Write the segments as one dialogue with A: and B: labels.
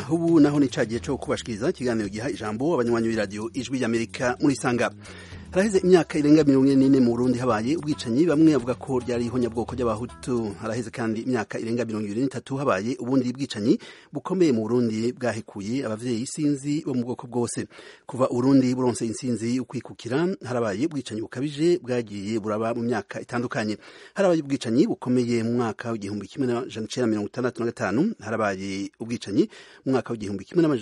A: ubu naho ni cagiye cyo kubashikiriza ikiganiro giha ijambo abanywanyi b'iradiyo ijwi ry'Amerika muri Sanga. Haraheze imyaka irenga 44 mu Burundi habaye ubwicanyi, bamwe bavuga ko ryari ihonyabwoko ry'abahutu. Haraheze kandi imyaka irenga 23 habaye ubundi bwicanyi bukomeye mu Burundi bwahekuye abavyeyi sinzi bo mu bwoko bwose. Kuva Burundi buronse insinzi ukwikukira, harabaye ubwicanyi bukabije bwagiye buraba mu myaka itandukanye. Harabaye ubwicanyi bukomeye mu mwaka w'igihumbi 1965, harabaye ubwicanyi mu mwaka w'igihumbi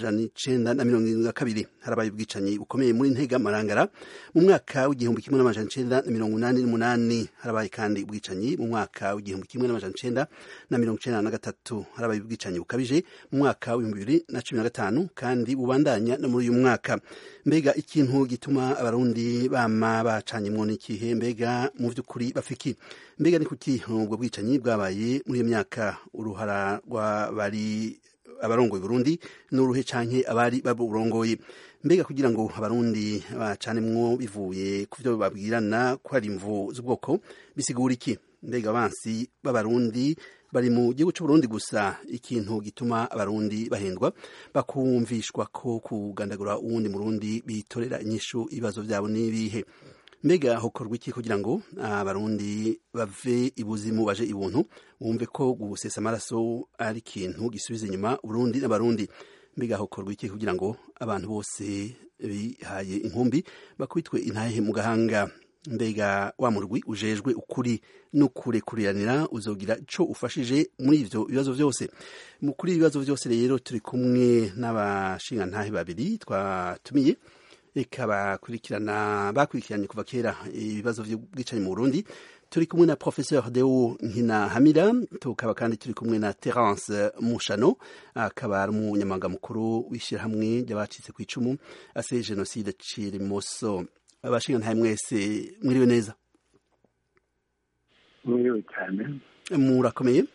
A: 1972, harabaye ubwicanyi bukomeye muri Ntega Marangara mu mwaka w'igihumbi 1988, harabaye kandi ubwicanyi mu mwaka w'igihumbi 1993, harabaye ubwicanyi bukabije mu mwaka w'2015 kandi bubandanya no muri uyu mwaka. Mbega ikintu gituma abarundi bama bacanyemwo n'ikihe? Mbega mu vy'ukuri bafiki? Mbega ni kuki ubwo bwicanyi bwabaye muri iyo myaka? Uruhara rw'abari abarongoye Burundi n'uruhe canke abari baburongoye? Mbega kugira ngo abarundi bacanemwo bivuye ku vyo babwirana ko ari imvo z'ubwoko bisigura iki? Mbega abansi b'abarundi bari mu gihugu c'Uburundi gusa? Ikintu gituma abarundi bahendwa bakumvishwa ko kugandagura uwundi murundi bitorera inyishu ibibazo vyabo n'ibihe? Mbega hokorwa iki kugira ngo abarundi bave ibuzimu baje ibuntu, bumve ko gusesa amaraso ari ikintu gisubiza inyuma Burundi n'abarundi? Mbega hokorwa iki kugira ngo abantu bose bihaye inkumbi bakubitwe intahe mu gahanga? Mbega wa murwi ujejwe ukuri n'ukurekuriranira uzogira ico ufashije muri ivyo bibazo vyose? Kuri ibibazo vyose rero turi kumwe n'abashingantahe babiri twatumiye, eka bakurikiranye kuva kera ibibazo vy'ubwicanyi mu Burundi. Turi kumwe na Professeur Deo Nkinahamira, tukaba kandi turi kumwe na Terence Mushano, akaba ari umunyamabanga mukuru w'ishirahamwe ry'abacitse kw'icumu ase Genocide Cirimoso. Abashingantahe mwese mwiriwe neza?
B: Mwiriwe cyane.
A: Murakomeye?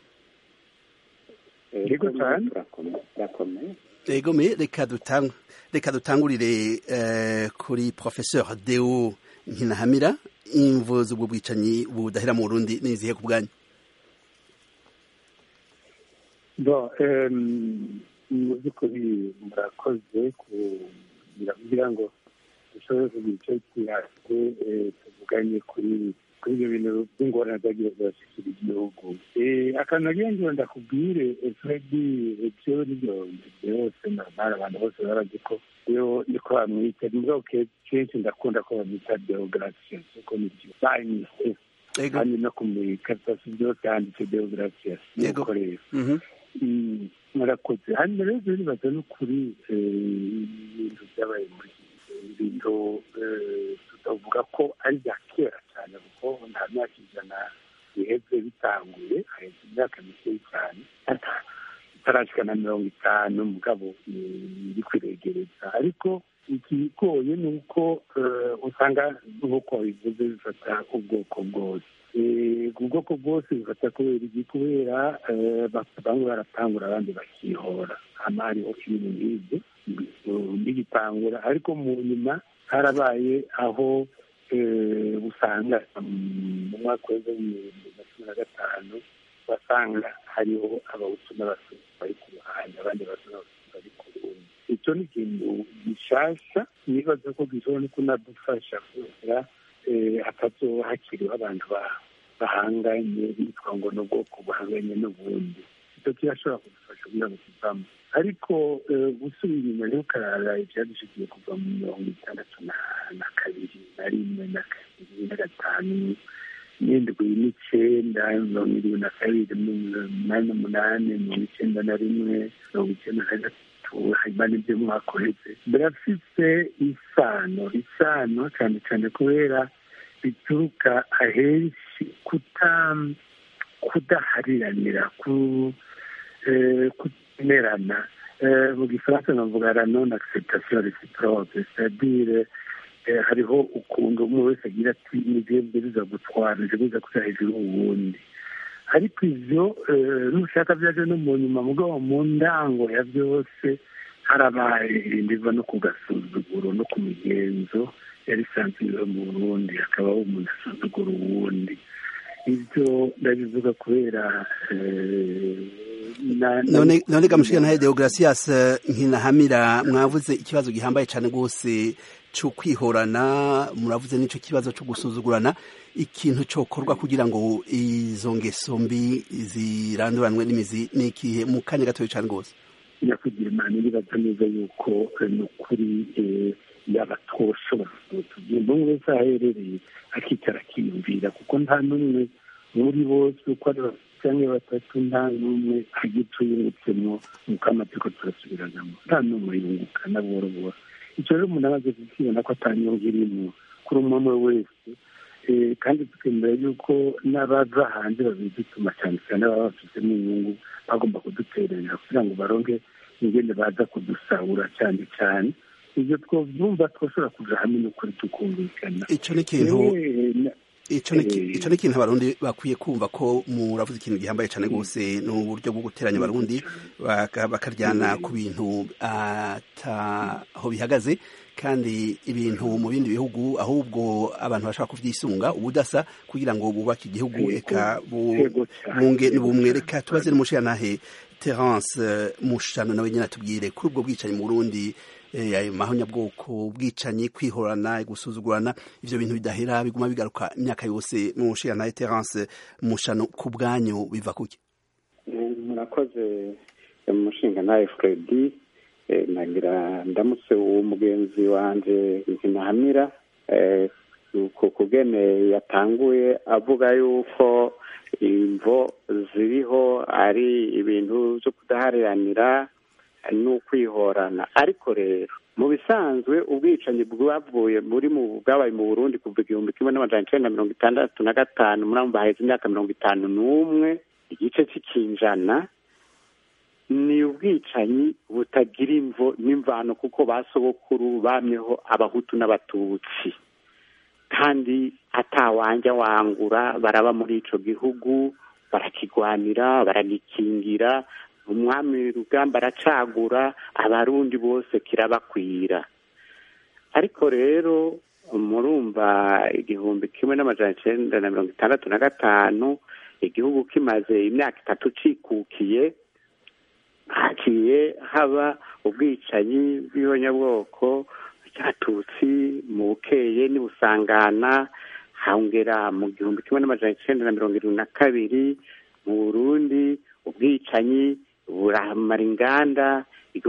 B: Yego cyane.
A: Ego me reka dutangurire kuri Professeur Deo Nkinahamira. Imvo z'ubwo bwicanyi budahera mu Burundi nizihe ku bwanyu?
B: Muzikuri murakoze kugira ngo dushobore kugira icyo twihase tuvuganye kuri ibyo bintu by'ingorane zagiye zirashikira igihugu. Akantu nagira ngo ndakubwire Fredi, ibyo nibyo byose normali, abantu bose barazi ko iyo niko bamwita, nibwo kenshi ndakunda ko bamwita Deogratias kuko nibyo banyise kandi no kumurikaratasi byose handitse Deogratias nuko rero murakoze. hanyuma rero bibaza n'ukuri ibintu byabaye muri ibintu tutavuga ko ari bya kera cyane kuko nta myaka ijana biheze bitanguye, haheze imyaka mike cyane itarashika na 50 mugabo iri kwiregereza. Ariko ikigoye ni uko usanga nk'uko bivuze bifata ubwoko bwose. Ubwoko bwose bifata kubera bamwe baratangura abandi bakihora, hama hariho ibintu nk'ibyo bigitangura. Ariko mu nyuma harabaye aho usanga mu mwaka w'2015 basanga hariho abahutu n'abatutsi bari ku ruhande, abandi n'abatutsi bari ku rundi. Icyo ni ikintu gishasha, nibaza ko gishobora no kunadufasha kubera hatazohakiriho abantu bahanganye bitwa ngo ni ubwoko buhanganye n'ubundi. Icyo kirashobora kudufasha kugira ngo kivamo. Ariko gusubira inyuma rero ukarara ivyadushikiye kuva mu 1962 na 1 na 2 na 5 n'indwi n'icenda, 2022, 2008, 2091, 2093, hanyuma n'ibyo mwakoretse birafise isano cyane cyane kubera bituruka ahenshi kudahariranira kumerana. Mu gifaransa bavuga la non acceptation réciproque, c'est-à-dire hariho ukuntu umwe wese agira ati nigende biza gutwara nje biza kuja hejuru uwundi. Ariko ivyo n'ushaka vyaje no mu nyuma, mugabo mu ndango ya byose harabaye indiva no kugasuzuguro no ku migenzo yari isanzwe mu Burundi, hakabaho umuntu asuzugura uwundi. ibyo ndabivuga kubera
A: none gamushika na Deogratias Nkinahamira mwavuze ikibazo gihambaye cyane gose cyo kwihorana, muravuze n'ico kibazo cyo gusuzugurana, ikintu cyokorwa kugira ngo izo ngeso mbi ziranduranwe n'imizi n'ikihe mu kanya gatoya cyane gose.
B: Nyakugira Imana nibaza neza yuko n'ukuri y'abatoshobora tugenda umwe wese aherereye akicara akiyumvira, kuko nta n'umwe muri bose uko ari cyangwa batatu nta n'umwe agice yungutsemwo nuko amategeko turasubiranamo, nta n'umwe yunguka na buhoro buhoro. Icyo rero umuntu amaze kukibona ko atanyungu irimo kuri umwe wese, kandi tukemera yuko n'abaza hanze babidutuma cyane cyane baba bafitemo inyungu bagomba kuduterera kugira ngo baronke ingene baza kudusahura cyane cyane. Ibyo twovyumva twoshobora kuja hamwe n'ukuri tukumvikana.
A: Ico ni ikintu abarundi bakwiye kumva ko muravuze ikintu gihambaye cyane gose n'uburyo bwo guteranya abarundi bakaryana ku bintu ataho bihagaze, kandi ibintu mu bindi bihugu ahubwo abantu bashaka kuvyisunga ubudasa kugira ngo bubake igihugu eka bumwereka. Tubaze n'umushiranahe Terence Mushano nawe nyine atubwire kuri ubwo bwicanyi mu Burundi, ayo mahonyabwoko, ubwicanyi, kwihorana, gusuzugurana, ivyo bintu bidahera biguma bigaruka imyaka yose. Mushiranahe Terence Mushano, ku bwanyu biva kuki?
C: Murakoze umushinga nawe Fredy, nagira ndamutse uwo mugenzi wanje Nkinahamira kugene yatanguye avuga yuko imvo ziriho ari ibintu byo kudaharanira n'ukwihorana. Ariko rero mu bisanzwe ubwicanyi bwabaye mu Burundi kuva 1965 murambaheze imyaka 51 igice cy'ikinjana, ni ubwicanyi butagira imvo n'imvano, kuko basogokuru bamyeho abahutu n'abatutsi, kandi atawanja wangura baraba muri ico gihugu, barakigwanira, baragikingira, umwami Rugamba aracagura, abarundi bose kirabakwira. Ariko rero murumva 1965 igihugu kimaze imyaka 3 cikukiye, haciye haba ubwicanyi bw'ihonyabwoko cyatutsi mu Bukeye n'Ibusangana, hongera mu 1972 mu Burundi ubwicanyi buramara inganda,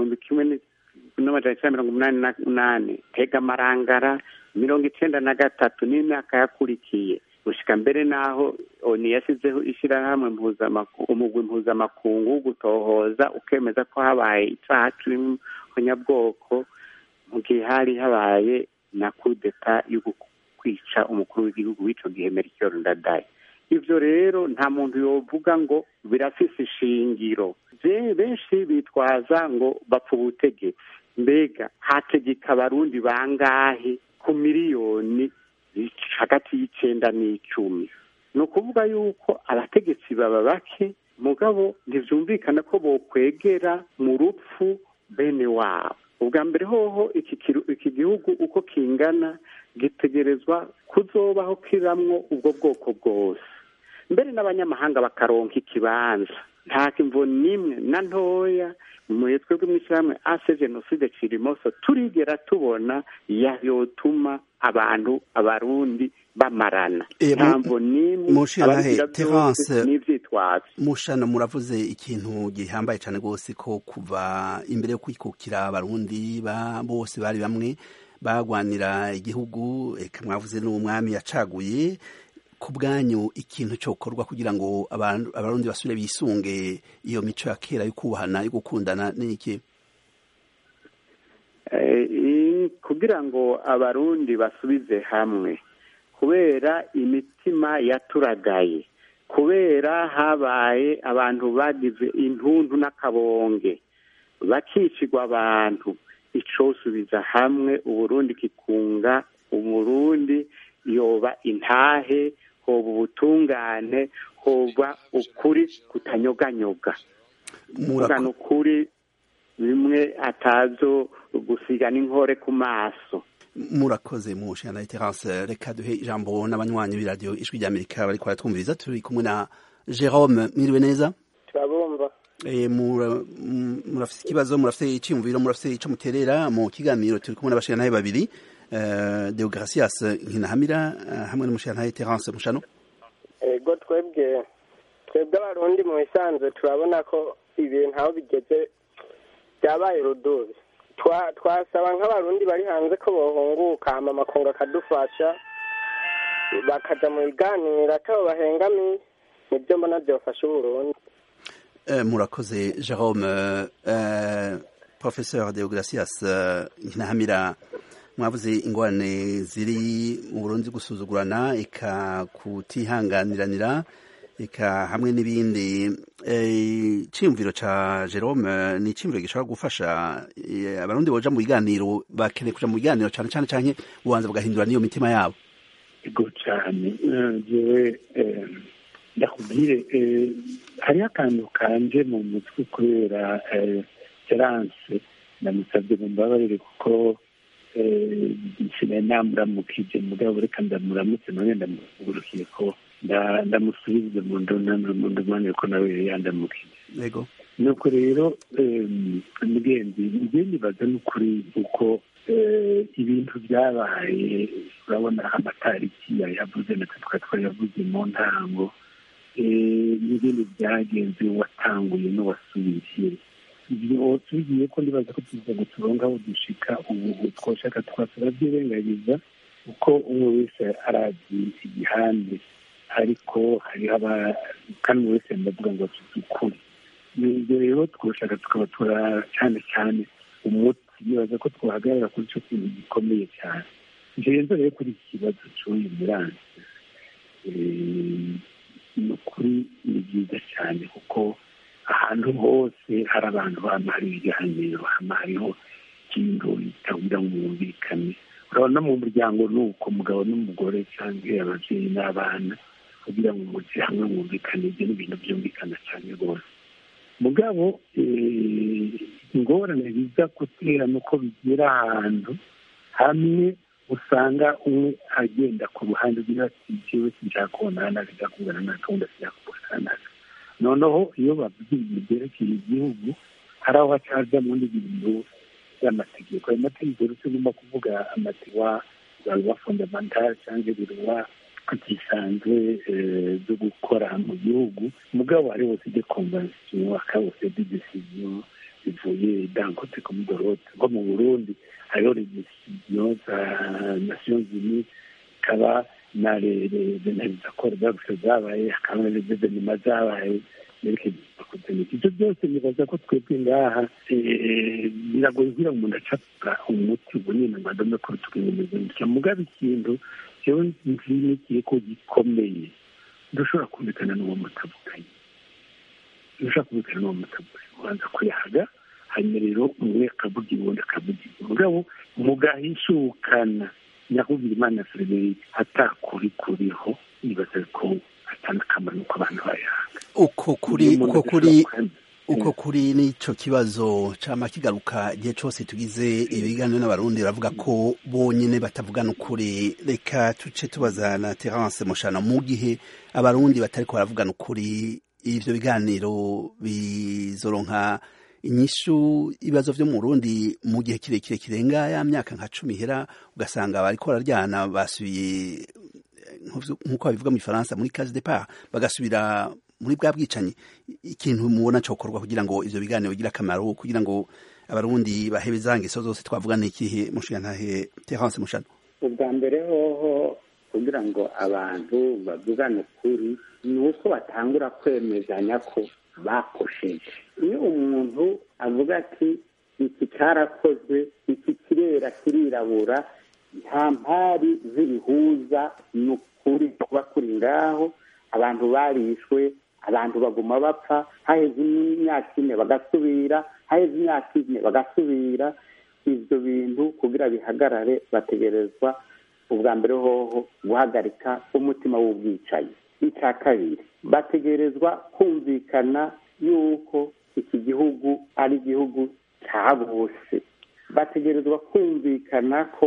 C: 1988 Tega Marangara, 1993 n'imyaka yakurikiye gushika mbere naho oni yasizeho ishirahamwe umugwi mpuzamakungu gutohoza ukemeza ko habaye icaha c'ihonyabwoko mu gihe hari habaye na kudeta yo kwica umukuru w'igihugu w'ico gihe Melchior Ndadaye. Ivyo rero nta muntu yovuga ngo birafise ishingiro. Benshi bitwaza ngo bapfa ubutegetsi. Mbega hategeka abarundi bangahe ku miliyoni hagati y'icenda n'icumi? Ni ukuvuga yuko abategetsi baba bake, mugabo ntivyumvikana ko bokwegera mu rupfu bene wabo. Ubwa mbere hoho iki gihugu uko kingana gitegerezwa kuzobaho kiramwo ubwo bwoko bwose, mbere n'abanyamahanga bakaronka ikibanza. Nta kimvo nimwe na ntoya mwetwe bw'imwishyirahamwe ase jenoside Cirimoso turigera tubona yotuma abarundi bamarana. Ntamvo nimwe
A: Mushiranahe Terence
C: n'ivyitwazo.
A: Mushano, muravuze ikintu gihambaye cyane gose ko kuva imbere yo kwikukira abarundi bose bari bamwe bagwanira igihugu, eka mwavuze n'umwami yacaguye. Ku bwanyu ikintu cyokorwa kugira ngo abarundi basubire bisunge iyo mico ya kera yo kubahana, yo gukundana n'iki?
C: Kugira ngo abarundi basubize hamwe, kubera imitima yaturagaye, kubera habaye abantu bagize intuntu n'akabonge bakicirwa abantu, icosubiza hamwe Uburundi kikunga Uburundi, yoba intahe, hoba ubutungane, hoba ukuri kutanyoganyoga, mugana ukuri bimwe atazo gusiga n'inkore ku maso.
A: murakoze mushana Terence, reka duhe ijambo n'abanywanyi b'iradiyo ijwi ry'Amerika bariko baratwumviriza. Turi kumwe na Jerome. Mwiriwe neza?
D: Turabumva.
A: Murafise ikibazo, murafise iciyumviro, murafise ico muterera mu kiganiro. Turi kumwe n'abashikiranaye babiri, Deogracias Nkinahamira hamwe n'umushikiranaye Terence Mushano.
D: Ego twebwe abarundi mu bisanzwe turabona ko ibintu aho bigeze byabaye rudubi. Twasaba nk'abarundi bari hanze ko bohunguka hama amakungu akadufasha bakaja mu biganiro atabo bahengamiye, nibyo mbona byofasha Uburundi.
A: Murakoze Jerome. Professeur Deogracias Nkinahamira, mwavuze ingorane ziri mu Burundi, gusuzugurana eka kutihanganiranira eka hamwe n'ibindi. Iciyumviro ca Jerome ni iciyumviro gishobora gufasha abarundi boja mu biganiro, bakeneye kuja mu biganiro cane cane canke ubanza bagahindura niyo mitima yabo.
B: Ego cyane. Jewe ndakubwire hariho akantu kanje mu mutwe kubera Terence ndamusabye mumbabarire kuko nshinaye namuramukije mugabo reka ndamuramutse none ndamugurukiye ko ndamusubize mu ndumane ko nawe yandamukije.
A: Yego.
B: Nuko rero mugenzi njye nibaza n'ukuri uko ibintu byabaye, urabona amatariki yavuze natwe twayavuze mu ntango, n'ibindi byagenze watanguye n'uwasubiye. Ibyo tugiye ko ndibaza ko tuza guturonga aho dushika ubu twoshaka twasabyirengagiza uko umwe wese arazi igihande, ariko hariho kandi wese ndavuga ngo tukuri. Ibyo rero twoshaka tukabatura cyane cyane umuti, nibaza ko twahagarara kuri icyo kintu gikomeye cyane. Ngenzo rero kuri iki kibazo cy'uyu muranzi, ni ukuri ni byiza cyane kuko ahantu hose hari abantu bama hari ibiganiro, hama hariho ikintu bitagira ngo mwumvikane. Urabona mu muryango ni uko umugabo n'umugore cyangwa ababyeyi n'abana kugira ngo mujye hamwe mwumvikane, ibyo ni ibintu byumvikana cyane rwose. Mugabo ingorane biza gutera nuko bigera ahantu hamwe usanga umwe agenda ku ruhande rw'iyo ati jewe sinshaka kubonana nawe, ndakubona nawe kandi sinshaka kubonana nawe. Noneho iyo bavuze ibintu byerekeye igihugu hari aho hacaza mu bintu by'amategeko. Ayo mategeko rero tugomba kuvuga amategeko wa fondamental cyangwa biruwa kisanzwe zo gukora mu gihugu. Mugabo hari hose de convention, akabose de decision bivuye dankote comme dorote. Nko mu Burundi hariho decision za Nations Unies, kaba na les accords d'Arusha zabaye, hakaba na evenema zabaye yerekeye kuzeneka. Ibyo byose nibaza ko twebwe ngaha biragoye kugira ngo umuntu acapfa umuti ubunini ngo adome kuri tukimeze gutya. Mugabo ikintu jewe nzinikiye ko gikomeye, dushobora kumvikana n'uwo mutavuganye, ubanza kuyahaga, hanyuma rero umwe akavuga ubundi akavuga. Mugabo mugahishukana nyakubwira Imana Frederic atakuri kuriho, nibaza ko atanakamara nuko abantu bayahaga. Uko kuri nico kibazo cama kigaruka igihe cose tugize ibiganiro n'abarundi baravuga ko bonyene batavugana ukuri. Reka tuce tubaza na Terence Mushano, mu gihe abarundi batariko baravugana ukuri, ivyo biganiro bizoronka inyishu ibibazo vyo mu Burundi mu gihe kirekire kirenga ya myaka nka 10 hera, ugasanga bariko bararyana basubiye nk'uko babivuga mu Faransa muri case départ, bagasubira muri bwa bwicanyi. Ikintu mubona cokorwa kugira ngo ivyo biganiro bigira akamaro, kugira ngo abarundi bahebe zangeso zose twavugana ikihe mushiyantahe Terence Mushano?
C: Ubwa mbere hoho kugira ngo abantu bavugane kuri ni uko batangura kwemezanya ko bakosheje. Iyo umuntu avuga ati iki cyarakozwe, iki kirera kirirabura, nta mpari z'ibihuza, ni ukuri kuba kuri ngaho, abantu barishwe, abantu baguma bapfa, haheze imyaka 4 bagasubira, haheze imyaka 4 bagasubira. Ivyo bintu kugira bihagarare bategerezwa ubwa mbere hoho guhagarika umutima w'ubwicanyi. Icya kabiri, bategerezwa kumvikana yuko iki gihugu ari igihugu cya bose. Bategerezwa kumvikana ko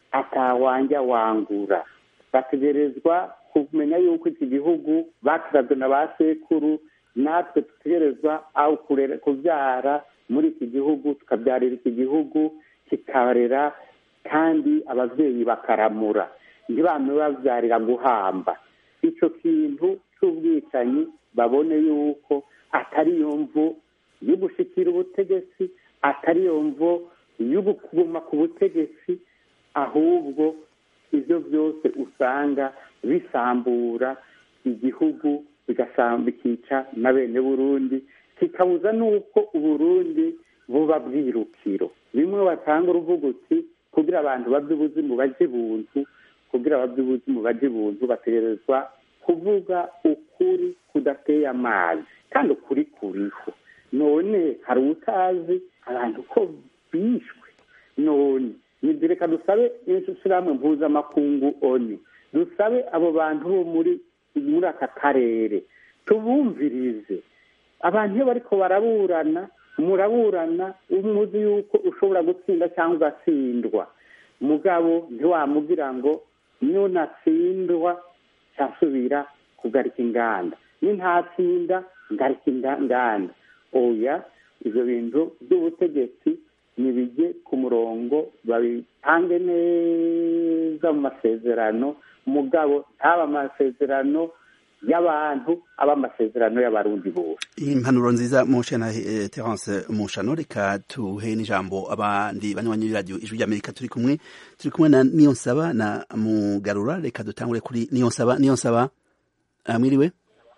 C: atawanja wangura. Bategerezwa kumenya yuko iki gihugu bakirazwe na ba sekuru, natwe dutegerezwa aho kubyara muri iki gihugu, tukabyarira iki gihugu kikarera, kandi ababyeyi bakaramura, ntibame babyarira guhamba. Icyo kintu cy'ubwicanyi babone yuko atari yo mvu yo gushikira ubutegetsi, atari yo mvu yo gukuma ku butegetsi, ahubwo ibyo byose usanga bisambura igihugu, bikica na bene Burundi, kikabuza n'uko Uburundi buba bwirukiro. Bimwe batanga uruvuga uti kugira abantu baby'ubuzimu baje buntu, kugira baby'ubuzimu baje buntu bategerezwa kuvuga ukuri kudateye amazi, kandi ukuri kuriho. None hari utazi abantu ko bishwe. None nibireka dusabe ishirahamwe mpuzamakungu ONU, dusabe abo bantu bo muri aka karere tubumvirize. Abantu iyo bariko muraburana umuzi yuko ushobora gutsinda cyangwa ugatsindwa, mugabo ntiwamubwira ngo niyo natsindwa cyasubira kugarika inganda, ni ntatsinda ngarika inganda. Oya, ibyo bintu by'ubutegetsi nibijye ku murongo, babitange neza mu masezerano, mugabo ntaba amasezerano y'abantu, aba amasezerano y'abarundi bose.
A: Impanuro nziza mushana Terence Mushano. Reka tuhe n'ijambo abandi banywanyi b'iradiyo Ijwi ry'Amerika turi kumwe na Niyonsaba na Mugarura. Reka dutangure kuri Niyonsaba. Mwiriwe?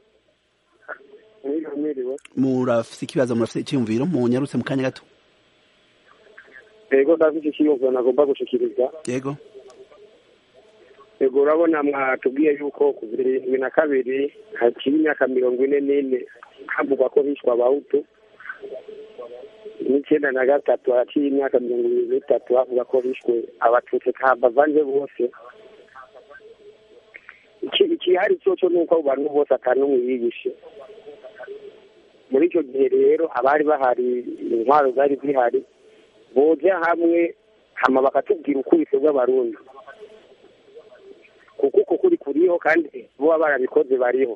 A: Murafite ikibazo, murafite icyumviro, munyarutse mu kanya gato.
B: Yego, ndafite ikibazo nagomba gushikiriza.
A: Yego,
B: urabona mwatubwiye yuko ku 2002 hakiri imyaka 44 havugwa ko bishwa abahutu, 1993 hakiri imyaka 23 havuga ko bishwe abatutsi kabavanje bose. Ikihari cyo nuko abantu bose atanumwe yigishe. Muri icyo gihe rero abari bahari, intwaro zari zihari, boja hamwe hama bakatubwira ukuri bw'abarundi, kuko kuri kuriho kandi bo barabikoze bariho.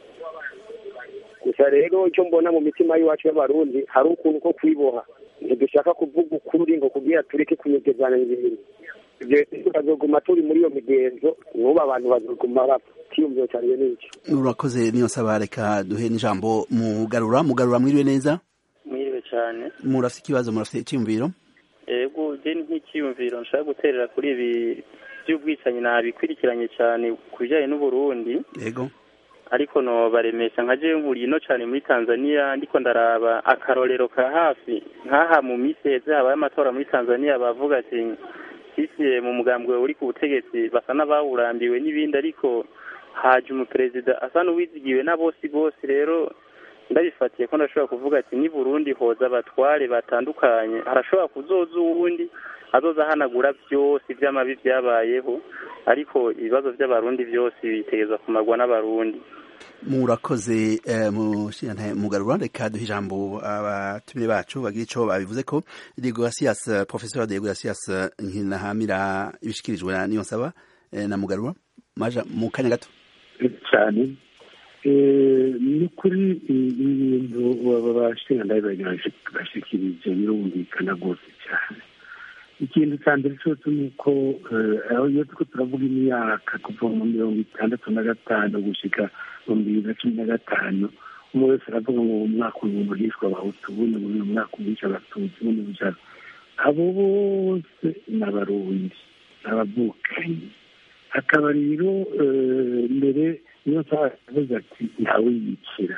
B: Gusa rero icyo mbona mu mitima y'iwacu y'abarundi hari ukuntu ko kwiboha, ntidushaka kuvuga ukuri ngo kugira tureke kunyegezana ibintu. Ibyo bazoguma turi muri iyo migenzo, n'ubu abantu bazoguma batiyumvira cyane n'icyo.
A: Urakoze Niyonsaba. Reka duhe n'ijambo Mugarura. Mwiriwe neza?
E: Mwiriwe cyane.
A: Murafite ikibazo, murafite icyumviro?
E: Yego, je nk'icyumviro nshaka guterera kuri ibi by'ubwicanyi nabikurikiranye cyane ku bijyanye n'Uburundi.
A: Yego.
E: Ariko no baremesha nka je nkuriye no cyane muri Tanzania, ndiko ndaraba akarorero ka hafi nkaha mu miseze habaye amatora muri Tanzania, bavuga ati sisi mu mugambwe uri ku butegetsi basa n'abawurambiwe n'ibindi, ariko haje umuperezida asa n'uwizigiwe na bose. Rero ndabifatiye ko ndashobora kuvuga ati ni Burundi hoza abatware batandukanye, harashobora kuzoza uwundi azoza hanagura byose iby'amabi byabayeho, ariko ibibazo by'abarundi byose bitegerezwa kumarwa n'abarundi.
A: Murakoze Mugarura. Reka duhe ijambo abatumire bacu bagira icyo babivuze ko. Deogratias, Professeur Deogratias Nkinahamira, ibishikirijwe na Niyonsaba na Mugarura, maja mu kanya gato
B: cyane. Ni kuri ibintu babashinga ndabibaje bashikirije birumvikana rwose cyane. Ikintu cya mbere cyose ni uko iyo turiko turavuga imyaka kuva mu 1965 gushika mu 2015, umwe wese aravuga ngo umwaka umuntu hishwa abahutu, ubundi mu mwaka uhisha abatutsi, ubundi bujana. Abo bose n'abarundi n'abavukanyi. Hakaba rero mbere niyo twavuze ati ntawiyicira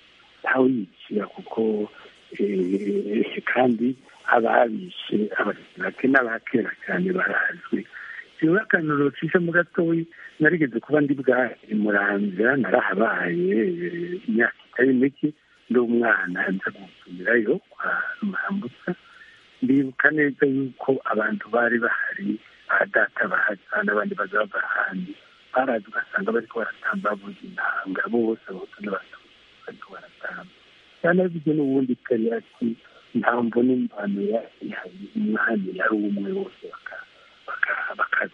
B: kuko kandi ababishe abake n'abakera cyane barazwi. Rero akantu cisha mu gatoyi, narigeze kuba ndi bwa Muramvya, narahabaye imyaka itari mike, ndi umwana nza gusubirayo kwa Mambutsa. Ndibuka neza yuko abantu bari bahari, data bahaca n'abandi bazava ahandi, barazi ugasanga bariko baratamba bavuza intanga, bose abahutu n'abatutsi bariko baratamba. Cyane bivyo n'ubundi kari ati nta mvo n'impano umwami yari umwe, bose bakaza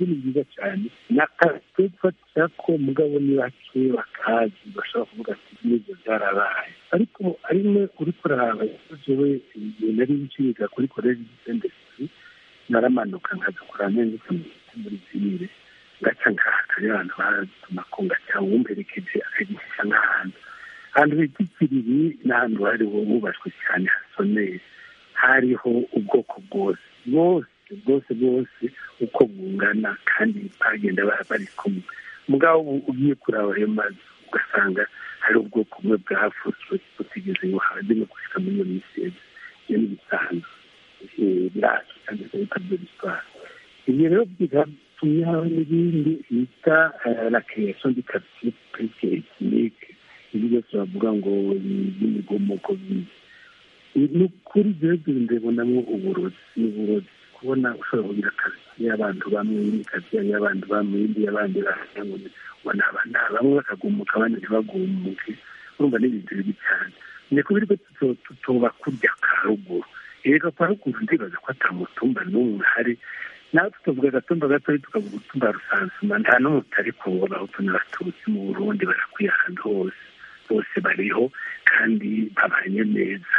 B: ibyo ni byiza cyane n'akazi twafatira ko mugabo ni bake bakazi bashobora kuvuga ati n'ibyo byarabaye ariko arimwe uri kuraba jewe igihe nari nciga kuri college d'industrie naramanuka nkaza kuraba neza muri zimire ngaca ngahakari abantu baratuma ko ngaca wumperekeje akagisha nk'ahantu ahantu bitikiriri n'ahantu hari hubashwe cyane hasoneye hariho ubwoko bwose uko bungana kandi bagenda bari kumwe mugabo ugiye kuraba ayo mazu ugasanga hari ubwoko bumwe bwafuzwe butigeze buhaze no gushika muri iyo misezi iyo ni bisanzwe biracu cyangwa se bikabyo bitwara ibyo rero bigatumye habaho n'ibindi bita la création du quartier ethnique ibi byose bavuga ngo n'imigomoko ni ukuri rero ndabonamo uburozi kubona ushobora kugira akazi y'abantu bamwe n'ikazi y'abantu bamwe y'abandi ngo bamwe bakagumuka abandi ntibagumuke urumva n'ibintu bibi cyane ni kubera ko tutoba kurya karuguru rero karuguru ndibaza ko atamutumba n'umwe hari nawe tukavuga agatumba gatoya tukavuga utumba rusansuma nta n'umwe utari kubona aho n'abatutsi mu Burundi barakwiye ahantu hose bose bariho kandi babanye neza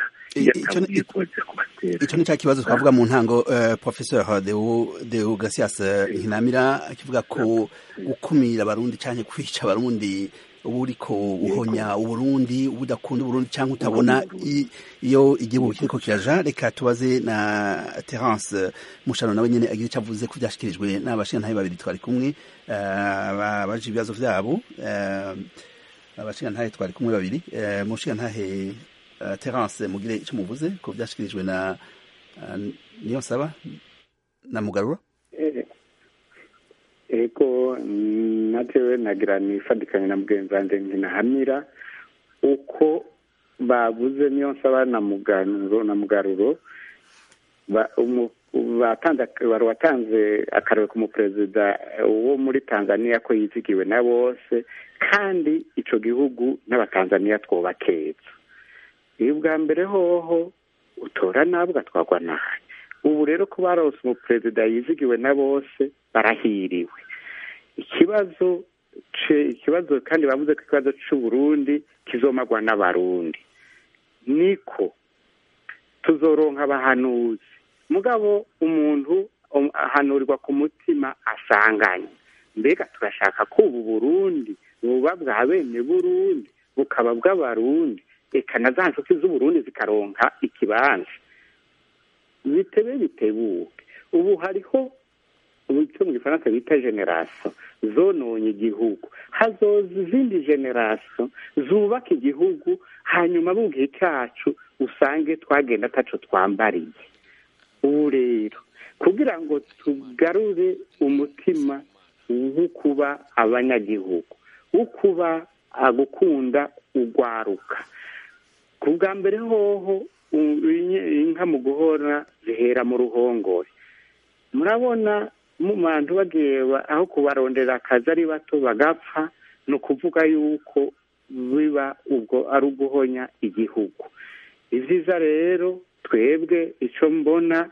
A: icyo ni cya kibazo twavuga mu ntango professeur Deogratias Nkinamira akivuga ko gukumira abarundi cyane kwica abarundi ubu uriko uhonya uburundi ubudakunda uburundi cyangwa utabona iyo igihugu kiriko kiraja reka tubaze na Terence Mushano nawe nyene agira icyo avuze ko byashikirijwe n'abashingantahe babiri twari kumwe baje ibibazo vyabo abashingantahe twari kumwe babiri mushingantahe Terence mugire icyo muvuze ko byashikirijwe na Niyonsaba na Mugarura
C: ego natewe nagira nifadikanye na mugenzi wanjye Nkinahamira uko bavuze Niyonsaba na Mugaruro watanze akarere k'umuperezida wo muri Tanzania ko yizigiwe na bose kandi ico gihugu n'abatanzania twobakeza iyo bwa mbere hoho utora nabi ugatwarwa nabi ubu rero ko barose umuperezida yizigiwe na bose barahiriwe ikibazo kandi bavuze ko ikibazo c'Uburundi kizomagwa n'abarundi niko tuzoronka abahanuzi mugabo umuntu ahanurirwa ku mutima asanganye mbega turashaka ko ubu Burundi buba bwa bene Burundi bukaba bw'abarundi eka na za nshuti z'Uburundi zikaronka ikibanza bitebuke ubu hariho icyo mu gifaransa bita generation zononye igihugu hazoza izindi generation zubaka igihugu hanyuma mu gihe cyacu usange twagenda ataco twambariye ubu rero kugira ngo tugarure umutima wo kuba abanyagihugu wo kuba gukunda ugwaruka ku bwa mbere hoho inka mu guhora zihera mu ruhongore murabona mu bantu bagiye aho kubarondera akazi ari bato bagapfa ni ukuvuga yuko biba ubwo ari uguhonya igihugu ivyiza rero twebwe ico mbona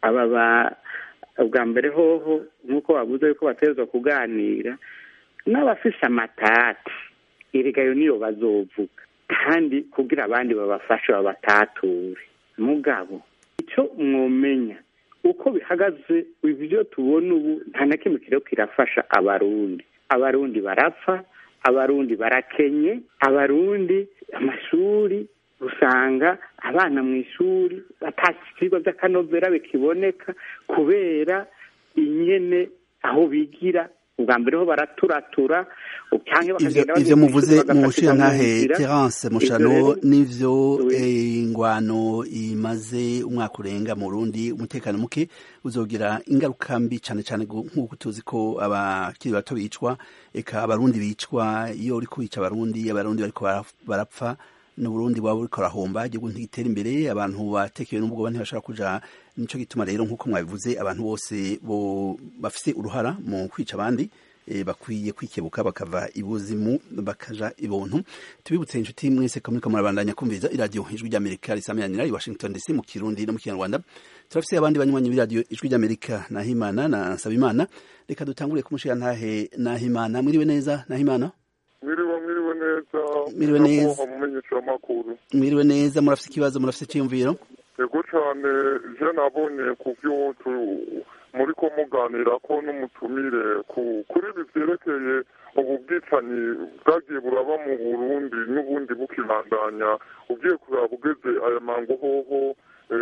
C: ubwa mbere hoho nk'uko bavuze yuko bategerezwa kuganira n'abafise amatati irigayo niyo bazovuga kandi kugira abandi babafashe babatature mugabo ico mwomenya uko bihagaze ibyo tubona ubu nta na kimwe kiriko kirafasha abarundi barapfa abarundi barakenye abarundi amashuri usanga abana mu ishuri batashikirwa by'akanovera bikiboneka kubera inyene aho bigira ubwa mbere ho baraturatura
A: ivyo muvuze mu nshingantahe Terence Mushano n'ivyo ingwano imaze umwaka urenga mu Burundi umutekano muke uzogira ingaruka mbi cane cane nk'uko tuzi ko abakiri bato bicwa eka abarundi bicwa iyo uri kwica abarundi bariko barapfa n'Uburundi bwaba buriko rahomba igihugu ntigitera imbere abantu batekewe n'ubwoba ntibashaka kuja nico gituma rero nk'uko mwabivuze abantu bose bafise uruhara mu kwica abandi bakwiye kwikebuka bakava ibuzimu bakaja ibuntu. Tubibutse inshuti mwese ko muriko murabandanya kumviriza iradiyo ijwi ry'Amerika risamiranira i Washington DC mu Kirundi no mu Kinyarwanda. Turafise abandi banywanyi b'iradiyo ijwi ry'Amerika, Nahimana na Nsabimana. Reka dutangure kumushira ntahe Nahimana. Mwiriwe neza Nahimana?
F: Mwiriwe neza.
A: Mwiriwe neza. Mwiriwe neza, murafise ikibazo, murafise cyiyumviro?
F: Yego cyane, je nabonye ku byo muri ko muganira ko n'umutumire kuri bivyerekeye ubu bwicanyi bwagiye buraba mu Burundi n'ubundi bukibandanya. Ugiye kuraba ugeze aya mango hoho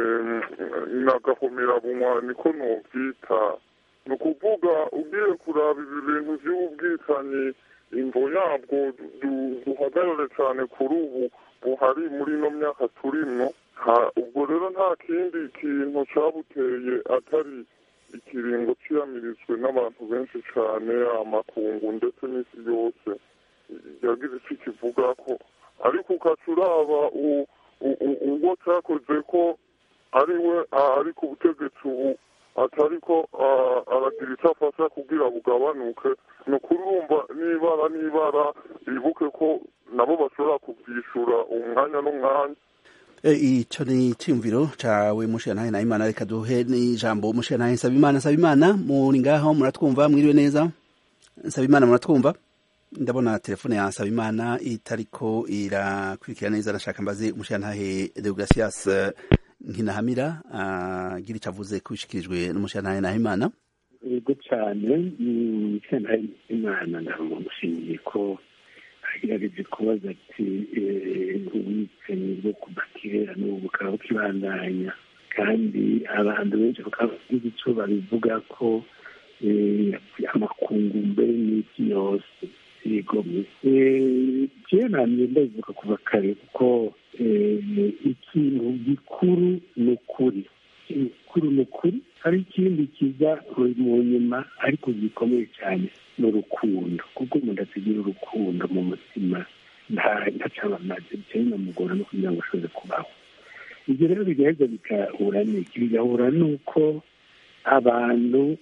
F: nagahomera bunwa niko novyita. Ni ukuvuga ugiye kuraba ibi bintu vy'ubwicanyi imvo yabwo duhagarare cyane kuri ubu buhari muri ino myaka turimwo. Ubwo rero nta kindi kintu cabuteye atari ikiringo ciyamirizwe n'abantu benshi cyane, amakungu ndetse n'isi yose yagize icyo kivuga ko, ariko ukaca uraba ubwo cakoze ko ari we ari ku butegetsi ubu atariko aragira icyo afasha kugira bugabanuke. Ni ukurumva n'ibara bibuke ko nabo bashobora kuvyishura umwanya n'umwanya.
A: Ico ni iciyumviro cawe Mushiyantahe Nahimana. Reka duhe n'ijambo Mushiyantahe Nsabimana. Nsabimana muri ngaho muratwumva? Mwiriwe neza Nsabimana, muratwumva? Ndabona telefone ya Nsabimana itariko irakurikira neza. Nashaka mbaze Mushiyantahe Deogratias Nkinahamira gira ico avuze kubishikirijwe n'Umushiyantahe Nahimana.
B: Yego cyane, Mushiyantahe Nahimana ndamushimiye ko agerageje kubaza ati ubwicanyi bwo kuva kera n'ubu bukaba bukibandanya, kandi abantu benshi bakaba bagize icyo babivuga ko amakungu mbere n'isi yose. Yego jewe namye ndabivuga kuva kare kuko ikintu gikuru ni ukuri. Gikuru ni ukuri, hari ikindi kiza mu nyuma ariko gikomeye cyane ni urukundo, kuko umuntu atagira urukundo mu mutima ntacaba amaze binamugora no kugira ngo ashobore kubaho. Ibyo rero bigaheza bigahura n'iki? Bigahura n'uko abantu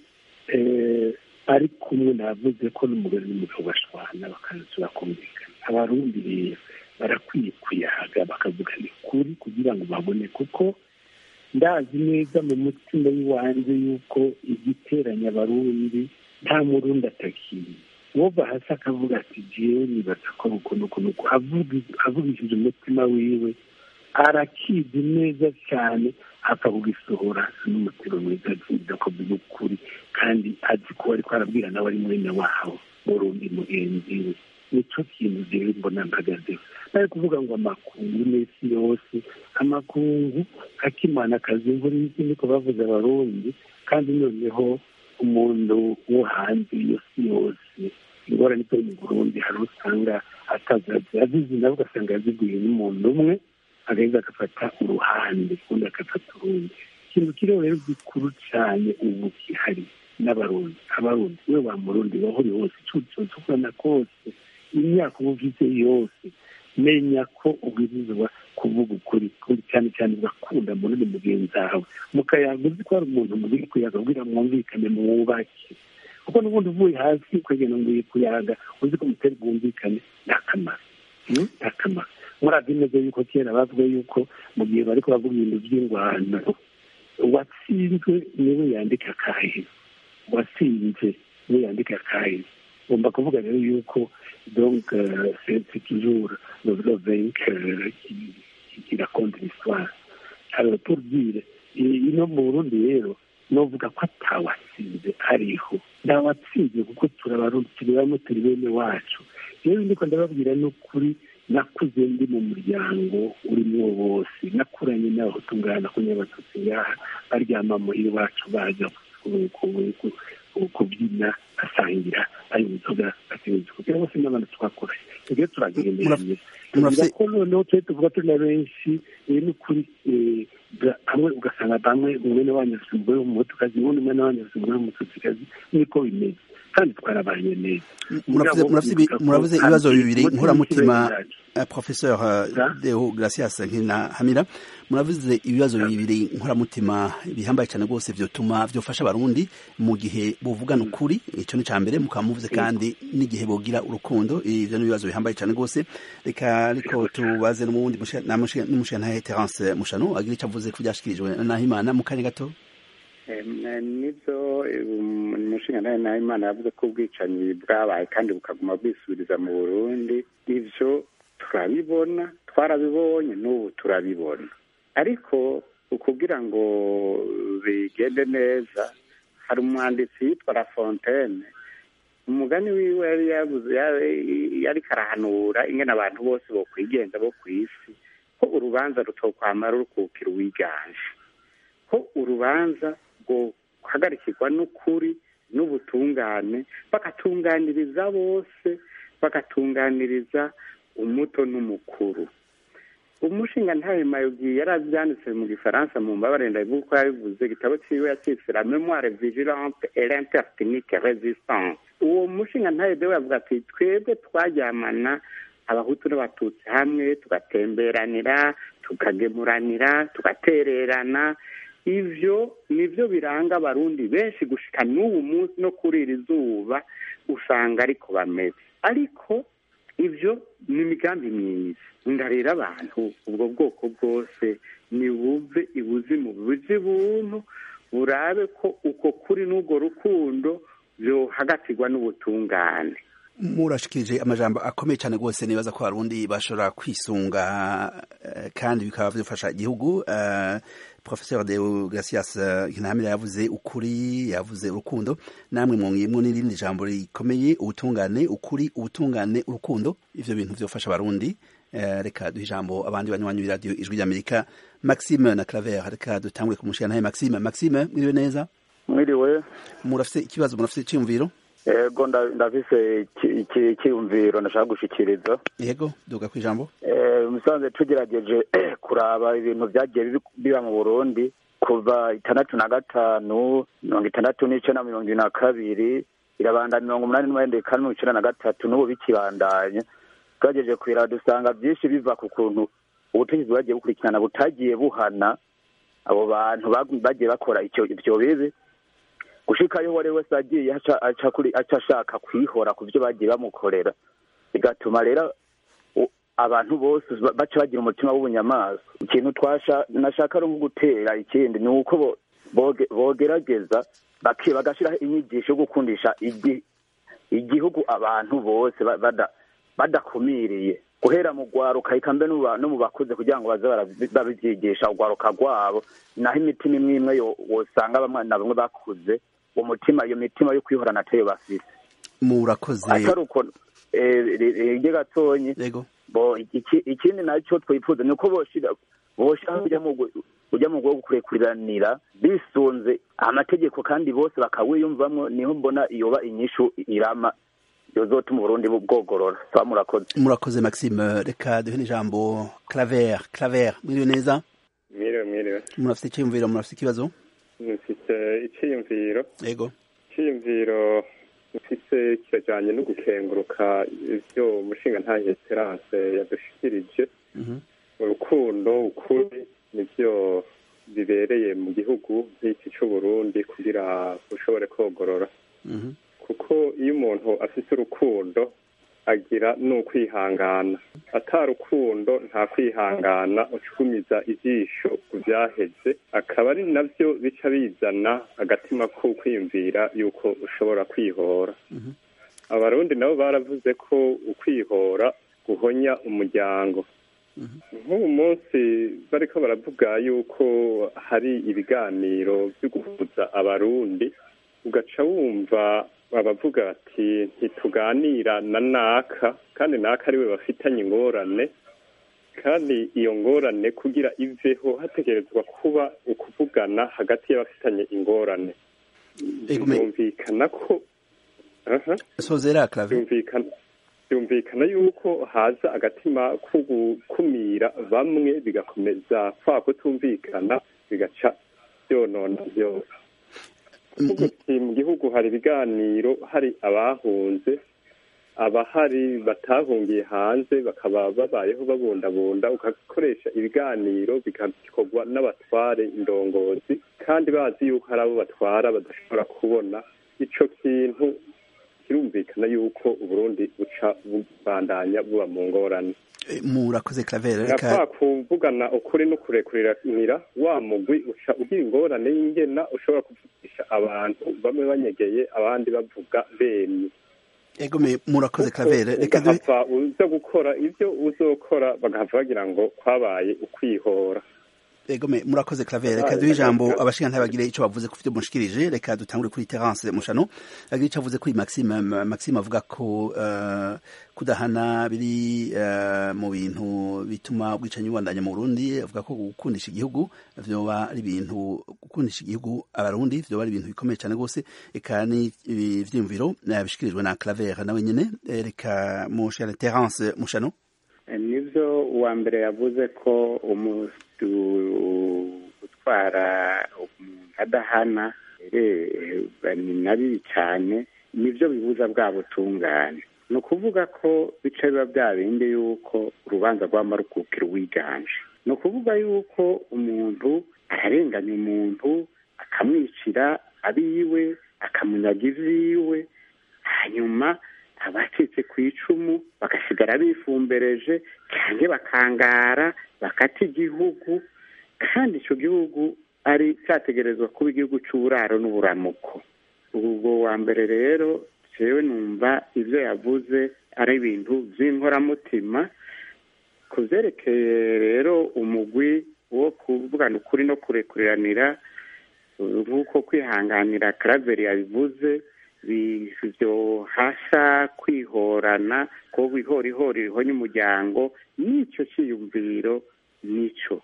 B: ari kumwe, navuze ko n'umugore n'umugabo bashwana bakaza bakumvikana. Abarundi rero barakwiye kuyaga bakavugana ukuri kugira ngo babone, kuko ndazi neza mu mutima w'iwanje yuko igiteranya abarundi nta murundi atakiye. Wova hasi akavuga ati jewe nibaza ko nuko avugishije umutima wiwe arakizi neza cyane, apfa kugisohora n'umutima mwiza aziza ko biba ukuri, kandi azi ko ariko arabwira nawe ari mwene waho murundi mugenzi we. Nico kintu jewe mbona mpagazeho. Bari kuvuga ngo amakungu n'isi yose, amakungu akimana akazimbura isi niko bavuze abarundi, kandi noneho umuntu wo hanze y'isi yose ingorane ipfa mu Burundi hari usanga atazazi azizi nawe ugasanga yaziguye n'umuntu umwe, agaheza agafata uruhande undi agafata urundi. Ikintu kiriho rero gikuru cyane ubu kihari n'abarundi. Abarundi we wa murundi wahuri hose ico ukana kose imyaka uba ufite yose, menya ko ubwirizwa kuvuga ukuri, cyane cyane ugakunda murundi mugenzi wawe, mukayaga uzi ko hari umuntu muri kuyaga kugira mwumvikane mwubake, kuko n'ubundi uvuye hasi ukagenda ngiye kuyaga uzi ko mutari bwumvikane ntakamaro. Ntakamaro. Murazi neza yuko kera bavuga yuko mu gihe bariko bavuga ibintu by'ingwano, uwatsinzwe niwe yandika kahise. Uwatsinze niwe yandika kahise. Ugomba kuvuga rero yuko donc c'est toujours le vainqueur qui raconte l'histoire. Alors pour dire ino mu Burundi rero novuga ko atawatsinze ariho, ndawatsinze kuko turabarundi turi bamwe, turi bene wacu. Rero ndiko ndababwira n'ukuri, nakuze ndi mu muryango urimwo bose, nakuranye n'abahutu ngana ko n'abatutsi ngaha baryama muhira wacu baza kubyina asangira ari inzoga asinzi kugira bose n'abantu twakoranye. Ibyo turagenderanye ko noneho twe tuvuga turi na benshi. N'ukuri hamwe ugasanga bamwe umwene wanyu afite umugore w'umuhutukazi, uwundi umwene wanyu afite umugore w'umututsikazi, niko bimeze. kandi twarabaye neza.
A: muravuze ibibazo bibiri nkoramutima Professeur Deo Gracias Nkinahamira, muravuze ibibazo bibiri nkoramutima bihambaye cyane rwose vyotuma vyofasha abarundi mu gihe bovugana ukuri. Ico ni cambere mukamuvuze kandi n'igihe bogira urukundo. Ivyo ni ibibazo bihambaye cyane rwose. Reka ariko tubaze n'umundi n'umushana Terence Mushano agira icyo avuze kubyashikirijwe na Nahimana mu kanya gato.
C: Nibyo umushinga Nahimana yavuze ko ubwicanyi bwabaye kandi bukaguma bwisubiriza mu Burundi. Ivyo turabibona, twarabibonye, n'ubu turabibona. Ariko ukugira ngo bigende neza, hari umwanditsi yitwa La Fontaine, umugani wiwe yari yavuze, yari karahanura ingene abantu bose bo kwigenza bo kw'isi, ko urubanza rutokwamara rukukira uwiganje, ko urubanza rwo guhagarikirwa n'ukuri n'ubutungane, bagatunganiriza bose, bagatunganiriza umuto n'umukuru. Umushinga Ntahemayogi yaravyanditse mu Gifaransa mu mbabare ndavuga ko yabivuze, igitabo ciwe yacitse La Mémoire vigilante et l'intertechnique résistante. Uwo mushinga Ntahedewe yavuga ati twebwe twaryamana abahutu n'abatutsi hamwe, tugatemberanira, tukagemuranira, tugatererana. Ivyo nivyo biranga abarundi benshi gushika n'ubu munsi no kurira izuba usanga ariko bameze. Ariko ivyo ni imigambi myiza. Ndarira abantu ubwo bwoko bwose ni buve ibuzimu buje buntu, burabe ko uko kuri n'ubwo rukundo byo hagatirwa n'ubutungane.
A: Murashikije amajambo akomeye cyane rwose, nibaza ko abarundi bashobora kwisunga kandi bikaba byafasha igihugu. Professeur Deo Gracias Nkinahamira yavuze ukuri, yavuze urukundo, namwe mwongeyemo n'irindi jambo rikomeye, ubutungane, ukuri, ubutungane, urukundo. Ivyo bintu byofasha abarundi. Reka duhe ijambo abandi banywanyi b'iradiyo Ijwi ry'Amerika. Maxime na Claver, reka dutangure kumushira naye. Maxime mwiriwe neza?
G: Mwiriwe.
A: Murafise ikibazo, murafise iciyumviro?
G: Yego ndafise ikiyumviro nashaka gushikiriza.
A: Yego duga kwijambo.
G: Musanze tugerageje kuraba ibintu byagiye biba mu Burundi kuva 65 1992 irabanda 1983 n'ubu bikibandanye. Twagejeje kwira dusanga byinshi biva ku kuntu ubutegetsi bagiye bukurikirana butagiye buhana abo bantu bagiye bakora icyo bibi, gushikayo wari wese agiye ashaka kwihora ku byo bagiye bamukorera, bigatuma rero abantu bose baca bagira umutima w'ubunyamaswa. Ikintu nashaka ari gutera ikindi ni uko bogerageza bagashiraho inyigisho yo gukundisha igihugu abantu bose badakumiriye, guhera mu gwaruka ikambe no mu bakuze kugira ngo baze babyigisha ugwaruka rwabo. Naho imitima imwe wosanga bamwe bakuze umutima, iyo mitima yo kwihorana ateye bafite.
A: Murakoze.
G: Ataruko gatonyi.
A: Yego.
G: Ikindi nacyo twifuza ni uko boshira ujya mu bwo kurekuriranira bisunze amategeko kandi bose bakawiyumvamo, niho mbona iyoba inyishu irama yozotuma Burundi bwogorora.
A: Murakoze Maxime. Reka duhe ijambo Claver mwiriwe neza?
E: Mwiriwe.
A: Murafite icyiyumviro, murafite ikibazo?
E: Mfite icyiyumviro.
A: Yego.
E: Icyiyumviro mfise kirajanye no gukenguruka ivyo umushinga Ntahe Terence yadushikirije. Urukundo, ukuri nivyo bibereye mu gihugu nk'iki cy'u Burundi kugira ushobore kogorora. Kuko iyo umuntu afite urukundo agira n'ukwihangana, atarukundo nta kwihangana, ucugumiza ijisho ku byaheze, akaba ari navyo bica bizana agatima ko kwiyumvira yuko ushobora kwihora. Abarundi nabo baravuze ko ukwihora guhonya umuryango. Nk'ubu munsi bariko baravuga yuko hari ibiganiro byo guhuza abarundi, ugaca wumva babavuga bati ntituganira na naka, kandi naka ariwe bafitanye ingorane, kandi iyo ngorane kugira iveho hategerezwa kuba ukuvugana hagati y'abafitanye ingorane. Byumvikana ko byumvikana yuko haza agatima ko gukumira bamwe bigakomeza kwa kutumvikana bigaca byonona byose.
H: mu gihugu hari ibiganiro, hari abahunze, abahari batahungiye hanze bakaba babayeho babundabunda, ugakoresha ibiganiro bigakorwa n'abatware indongozi kandi bazi yuko hari abo batwara badashobora kubona. Ico kintu kirumvikana yuko Uburundi buca bubandanya buba mu ngorane.
A: Murakoze Claver,
H: reka kuvugana ukuri no kurekuriranira wa mugwi uca ugira ingorane y'ingena ushobora kuvugisha abantu bamwe banyegeye abandi bavuga bemye.
A: Egome murakoze Claver, reka
H: uza gukora ivyo uzokora bagahava bagira ngo kwabaye ukwihora.
A: Egome murakoze Claver, reka duhe ijambo abashinga ntabagire ico bavuze ku vyo mushikirije. Reka dutangure kuri Terence Mushano agira ico avuze kuri Maxime avuga ko kudahana biri mu bintu bituma ubwicanyi bubandanya mu Burundi. Avuga ko gukundisha igihugu vyoba ari ibintu, gukundisha igihugu abarundi vyoba ari ibintu bikomeye cyane gose. Eka ni ivyiyumviro bishikirijwe na Claver nawe nyene. Reka mushana Terence Mushano.
C: Nivyo uwa mbere yavuze ko gutwara umuntu adahana ni nabi cyane, nivyo bibuza bwa butungane. Ni ukuvuga ko bica biba bya bindi yuko urubanza rwama rukukira uwiganje. Ni ukuvuga yuko umuntu ararenganya umuntu akamwicira abiwe akamunyaga ivyiwe, hanyuma abacitse ku icumu bagasigara bifumbereje cyangwa bakangara bakata igihugu, kandi icyo gihugu ari cyategerezwa kuba igihugu cy'uburaro n'uburamuko. Ubwo wa mbere rero jewe numva ivyo yavuze ari ibintu vy'inkoramutima. Ku vyerekeye rero umugwi wo kuvugana ukuri no kurekuriranira, nk'uko kwihanganira Claver yabivuze, bivyo hasa kwihorana ko bihorihori rihonya umuryango, nico ciyumviro nico.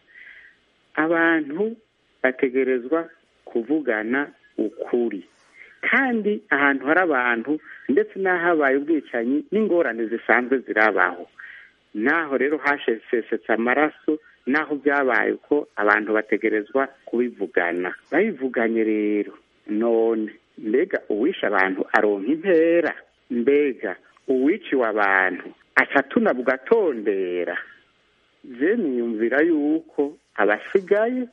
C: Abantu bategerezwa kuvugana ukuri, kandi ahantu hari abantu ndetse n'ahabaye ubwicanyi n'ingorane zisanzwe zirabaho, naho rero hashesetse amaraso, naho byabaye uko abantu bategerezwa kubivugana. Babivuganye rero none mbega uwisha abantu aronka impera, mbega uwiciwe abantu aca tunabugatondera. Je niyumvira yuko abasigaye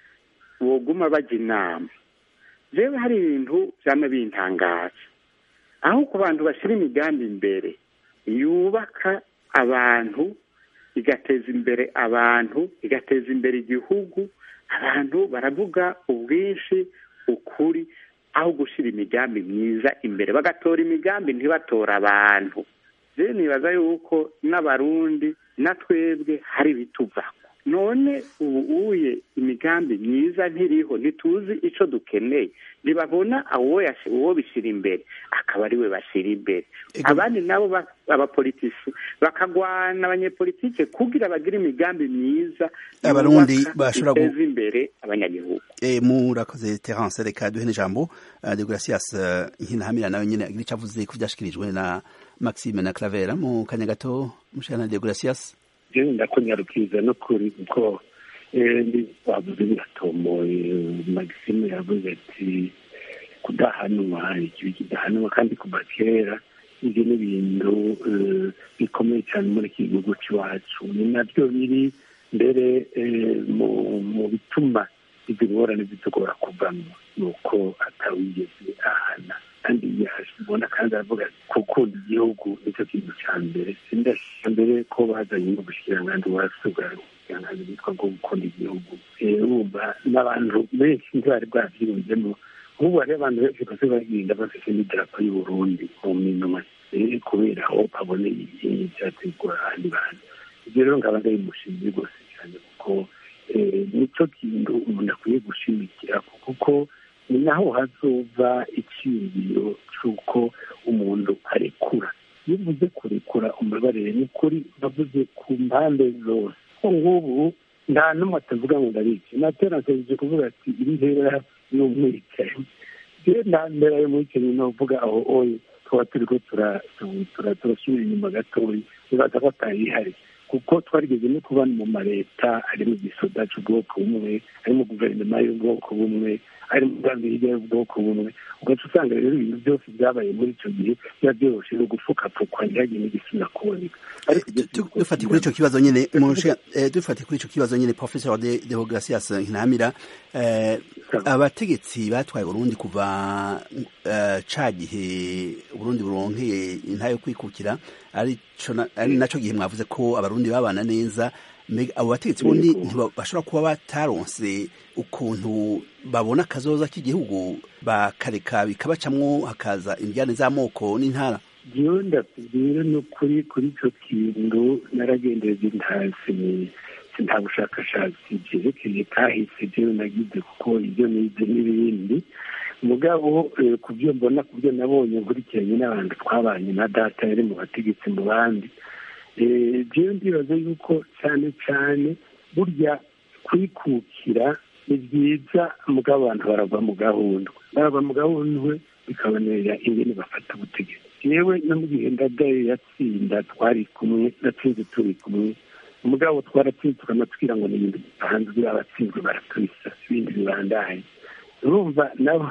C: boguma bajya inama. Jewe hari ibintu vyama bintangaza, aho ku bantu bashira imigambi imbere yubaka abantu, igateza imbere abantu, igateza imbere igihugu, abantu baravuga ubwinshi ukuri aho gushira imigambi myiza imbere, bagatora imigambi ntibatora abantu. Je nibaza yuko n'abarundi na twebwe hari bituvako. None ubuye imigambi myiza ntiriho, ntituzi ico dukeneye, ntibabona uwo bishira imbere akaba ari we bashira imbere. Abandi nabo abapolitisi bakagwana, abanyepolitike kugira bagira imigambi myiza
A: abarundi bashobora
C: guteza imbere abanyagihugu.
A: Murakoze Terence, reka duhe n'ijambo de Gracias Nkinahamira nawe nyene agira ico avuze ku vyashikirijwe na Maxime na Claver mu kanya gato. Mushana de Gracias.
B: Ndakonyarukiza no kuri kuko bavuze biratomoye. Maxime yavuze ati kudahanwa, ikibi kidahanwa kandi kuva kera. Ibyo ni ibintu bikomeye cyane muri iki gihugu cy'iwacu, ni nabyo biri mbere mu bituma ibyo ngorane zitugora kuvamo, nuko atawigeze ahana. Kandi yashobora kandi aravuga gukunda igihugu nicyo kintu cya mbere. Sindashira mbere ko bazanye no gushyirangandi wasubwa ubushikiranganji bitwa bwo gukunda igihugu. Urumva n'abantu benshi ntibari bwavyiyumvemo. Ubu hari abantu benshi bose bagenda bafite n'idarapo y'Uburundi mu minwa kubera aho baboneye ivyategura ahandi bantu. Ibyo rero ngaba ndabimushimiye rwose cyane, kuko nicyo kintu umuntu akwiye gushimikira, kuko ni naho hazova icyiyumviro cy'uko umuntu arekura. Iyo uvuze kurekura umbabarire, ni kuri bavuze ku mpande zose. Ngubu nta n'umwe atavuga ngo ndabizi. Nateranseje kuvuga ati iri ntera n'umwicanyi. Je nta mbere y'umwicanyi novuga aho oye tuba turiko turasubira inyuma gatoya, nibaza ko atayihari. kuko twarigeze no kuba mu mareta ari mu gisoda cy'ubwoko bumwe, ari mu guverinoma y'ubwoko bumwe, ari mu rwanda hirya y'ubwoko bumwe, ugaca usanga rero ibintu byose byabaye muri icyo gihe biba byoroshye no gupfukapfukwa ntihagire n'igisubira kuboneka.
A: dufatiye kuri icyo kibazo nyine dufatiye kuri icyo kibazo nyine Professor Deogratias Nkinamira, abategetsi batwaye Burundi kuva ca gihe Burundi buronkeye intahe yo kwikukira ari naco gihe mwavuze ko abarundi babana neza, abo bategetsi bundi ntibashobora kuba bataronse ukuntu babona akazoza k'igihugu bakareka bikabacamwo hakaza indyane z'amoko n'intara?
B: jewe ndakubwira no kuri icyo kintu naragendeje intasi nta bushakashatsi byerekeye kahise jewe nagize kuko ibyo nize n'ibindi mugabo ku byo mbona, ku byo nabonye nkurikiranye n'abantu twabanye na data yari mu bategetsi mu bandi, jewe ndibaza yuko cyane cyane burya kwikukira ni byiza, mugabo abantu barava mu gahundwe bikabonera ingene bafata ubutegetsi. yewe no mu gihe ndadaye yatsinda twari kumwe, natsinze turi kumwe, umugabo twaratsinze tukanatwira ngo ni ibintu bisanzwe, abatsinzwe baratwisa ibindi bibandaye. urumva nabo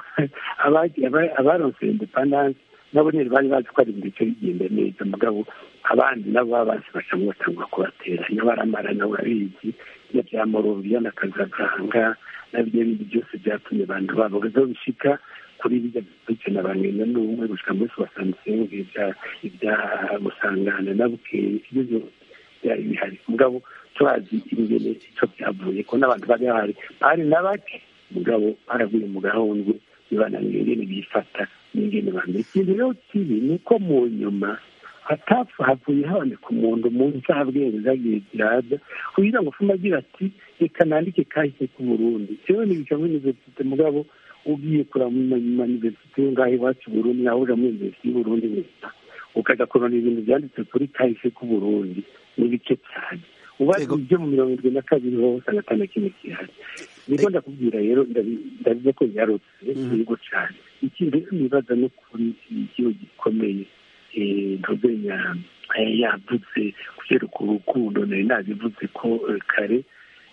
B: abaronse independence nabo nyine bari bazi ko ari ibintu bice bigenda neza, mugabo abandi nabo babazi bacamwe batangwa kubateranya baramarana, urabizi na bya Morovia na Kazaganga nabyo bindi byose byatumye abantu babo bishika kuri bijya bikena bangenda n'umwe gushika muri 65 ibya Musangana na Bukeye ibyo byari bihari, mugabo twazi ingene icyo byavuye ko n'abantu bari nabake, mugabo baraguye mu gahundwe bibananiye ingene bifata n'ingene bameze. Ikindi rero kibi ni uko mu nyuma havuye haboneka umuntu mu nsabwenge zagiye ziraza kugira ngo fume agira ati reka nandike kahise ku Burundi. Rero nibica muri universite, mugabo ugiye kura mu universite ngaho iwacu Burundi naho uja muri universite y'Uburundi neza ukaja kurona ibintu byanditse kuri kahise ku Burundi ni bike cyane, ubaze ibyo mu 72 hose agatana kimwe kihari. niko ndakubwira rero ndabize ko yarutse yego cyane. Ikindi nibaza no kuri ikigo gikomeye ntuzenya yavuze kugereka urukundo, nari nabivuze ko kare,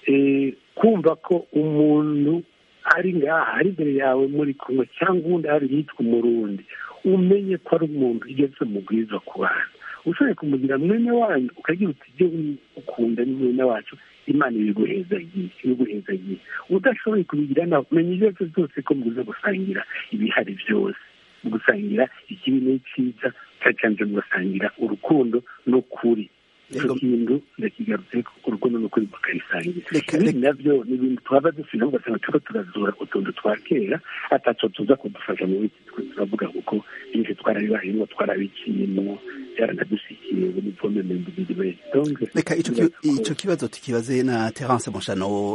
B: kumva ko umuntu ari ngaha ari imbere yawe muri kumwe cyangwa undi ari yitwa umurundi, umenye ko ari umuntu igeze mu bwiza ku bantu, ushoboye kumugira mwene wanyu ukagira uti ibyo ukunda ni mwene wacu, Imana ibiguhezagiye. Udashoboye kubigira nawe menya ibyo byose ko muguze gusangira ibihari byose, gusangira ikibi n'icyiza, cyangwa mugasangira urukundo n'ukuri. icyo kintu ndakigarutse ko urukundo n'ukuri bakarisangira. Ibindi nabyo ni ibintu twaba dusubira ugasanga turiko turazura utuntu twa kera ataco tuza kudufasha mu biti twe turavuga kuko ibintu twarabibayemo twarabikiyemo byaranadusikiye muri pome mbindi bese.
A: Reka ico kibazo tukibaze na Terence Mushano.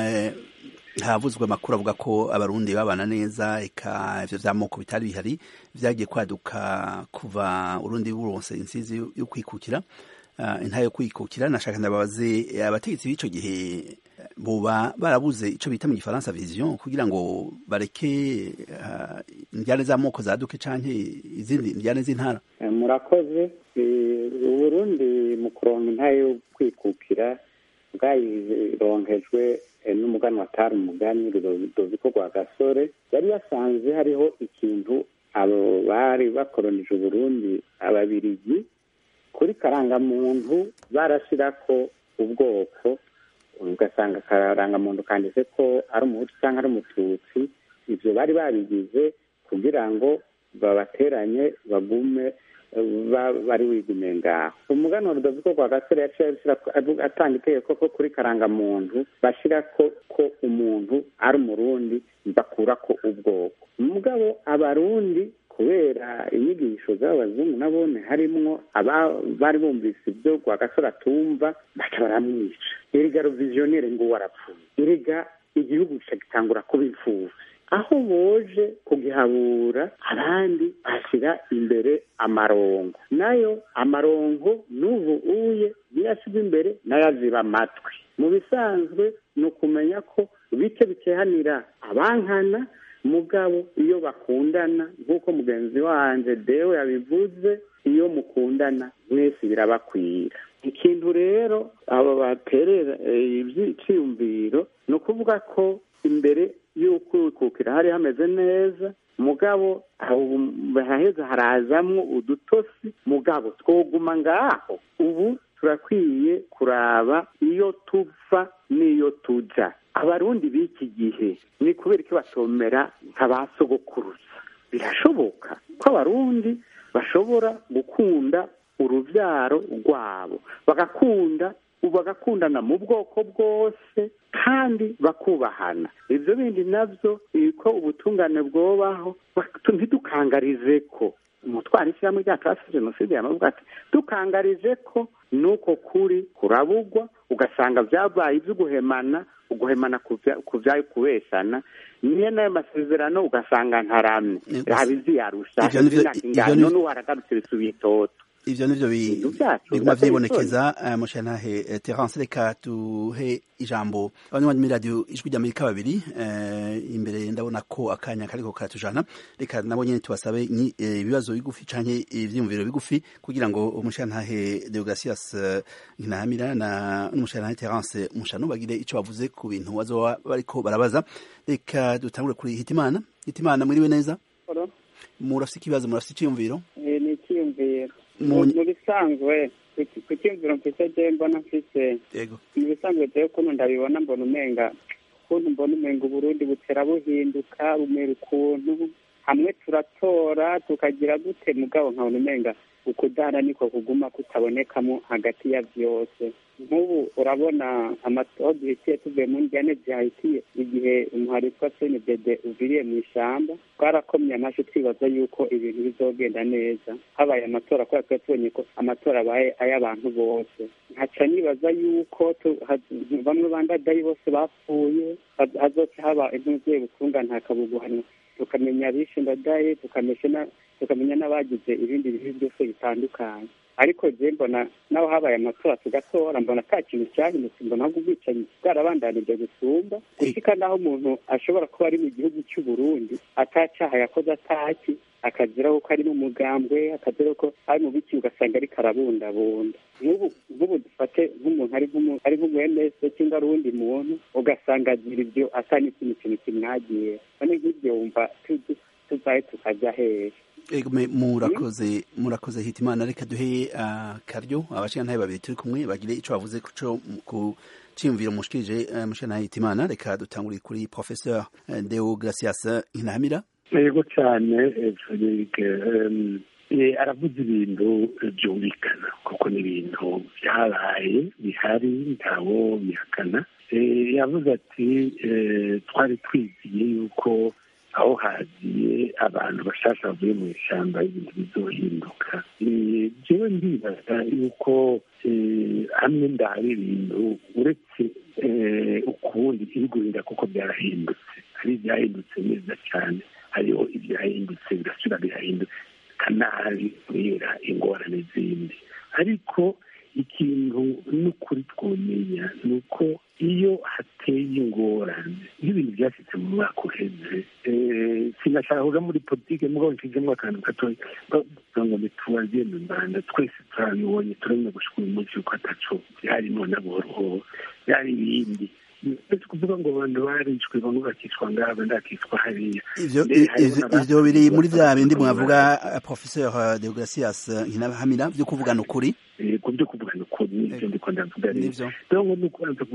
A: Havuzwe amakuru avuga ko abarundi babana neza, eka ivyo vy'amoko bitari bihari vyagiye kwaduka kuva Urundi buronse insizi yo kwikukira, intayo kwikukira. Nashaka ndababaze abategetsi b'ico gihe boba barabuze ico bita mu Gifaransa vision kugira ngo bareke indyane z'amoko zaduke canke izindi indyane z'intara.
C: Murakoze. Uburundi mu kuronka intayo yo kwikukira bwayironkejwe n'umugani watari umugani Rudoviko Rwagasore. Yari yasanze hariho ikintu abo bari bakoronije Uburundi ababirigi kuri karangamuntu barashirako ubwoko, ugasanga karangamuntu kanditse ko ari umuhutu cyangwa ari umututsi. Ivyo bari babigize kugira ngo babateranye bagume bari wigume ngaho. Umugani wa Rudoviko Rwagasore yaciye atanga itegeko ko kuri karangamuntu bashirako ko umuntu ari umurundi bakurako ubwoko. Mugabo abarundi kubera inyigisho z'abazungu nabone harimwo bari bumvise ibyo Rwagasore atumva baca baramwica. Erega visionnaire ngo warapfuye, erega igihugu gitangura kuba imfuvyi. Aho boje kugihabura abandi bashyira imbere amarongo, nayo amarongo n'ubu uye niyashyirwa imbere nayo aziba amatwi. Mu bisanzwe ni ukumenya ko bike bikehanira abankana, mugabo iyo bakundana nk'uko mugenzi wanje Deo yabivuze, iyo mukundana mwese birabakwira. ikintu rero abo baterera iby'iciyumviro ni ukuvuga ko imbere y'uko wikukira hari hameze neza mugabo haheza harazamwo udutosi mugabo twoguma ngaho ubu turakwiye kuraba iyo tuva n'iyo tuja abarundi b'iki gihe ni kubera ko batomera nk'abasogokuruza birashoboka ko abarundi bashobora gukunda uruvyaro rwabo bagakundana mu bwoko bwose kandi bakubahana ivyo bindi navyo ko ubutungane bwobaho ntidukangarize ko umutwara ishyirahamwe ryacu hasi jenoside yamavuga ati dukangarize ko nuko kuri kurabugwa ugasanga vyabaye ivyo uguhemana kuvyayo kubeshana niyo nayo masezerano ugasanga ntaramye rabizi yarusha none waragarutse bisubiye itoto
A: ivyo nivyo biguma vyibonekeza mushantahe Terence reka tuhe ijambo abanywanyi muri radio ijwi ry'Amerika babiri imbere ndabona ko akanya kariko katujana reka nabo nyene tubasabe ibibazo bigufi canke ivyiyumviro bigufi kugira ngo umushantahe Deogratias Nkinamira na umushantahe Terence Mushano bagire ico bavuze ku bintu bazoba bariko barabaza reka dutangure kuri Hitimana mwiriwe neza murafise ikibazo murafise iciyumviro
I: ni iciyumviro mu bisanzwe ku cyumviro mfise je mbona mfise mu bisanzwe jewe ukuntu ndabibona mbona umenga Uburundi butera buhinduka bumera ukuntu hamwe turatora tukagira gute mugabo nkabona umenga ukudahana niko kuguma kutabonekamo hagati ya vyose nk'ubu urabona aho duhitiye tuvuye mu njyane zihahitiye igihe umuhari witwa CNDD uviriye mu ishamba twarakomye amashi twibaza yuko ibintu bizogenda neza habaye amatora kubera twari tubonye ko amatora abaye ay'abantu bose nkaca nibaza yuko bamwe bandadayi bose bapfuye hazoca haba impuzu y'ubutungane hakabuguhanwa tukamenya abishe ndadaye tukamenya n'abagize ibindi bihe byose bitandukanye ariko je mbona naho habaye amatora tugatora mbona ata kintu cyahindutse mbona ahubwo ubwicanyi bwarabandanije gusumba gushika naho umuntu ashobora kuba ari mu gihugu cy'u Burundi atacaha yakoze ataki akaziraho ko ari n'umugambwe akaziraho ko ari mu biki ugasanga ari karabundabunda nk'ubu dufate nk'umuntu ari nk'umwemese cyangwa ari uwundi muntu ugasanga agira ibyo ata n'ikintu kimwagiye none nk'ibyo wumva tuzaye tukajya hehe
A: murakoze Hitimana reka duhe karyo abashingantahe babiri turi kumwe bagire ico bavuze ku ciyumviro mushikirije mushingantahe Hitimana reka dutangure kuri Professeur Deogratias Nkinamira
B: yego cyane Frederic aravuze ibintu byumvikana kuko ni ibintu byabaye bihari ntawo bihakana yavuze ati twari twiziye yuko aho hagiye abantu bashasha bavuye mu ishyamba ibintu bizohinduka jewe ndibaza yuko hamwe ndahari ibintu uretse ukundi ibigurinda kuko byarahindutse hari ibyahindutse neza cyane hariho ibyahindutse birasubira birahinduka nabi kubera ingorane zindi ariko ikintu n'ukuri twomenya ni uko iyo hateye ingorane n'ibintu byashyitse mu mwaka uheze sinashaka kuja muri politike mugabo nshizemo akantu gatoya bavuga ngo nitubaziye mu Rwanda twese turabibonye turabona gushika uyu munsi yuko ataco byarimo n'aboroho byari ibindi ndetse kuvuga ngo abantu barishwe bamwe bakicwa ngabo ndakicwa hariya
A: ivyo biri muri vya bindi mwavuga Professeur Deogratias Nkinamira vyo kuvugana ukuri
B: kubyo kuvugana ukuri n'ivyo ndiko ndavuga rero donc ni ukubanza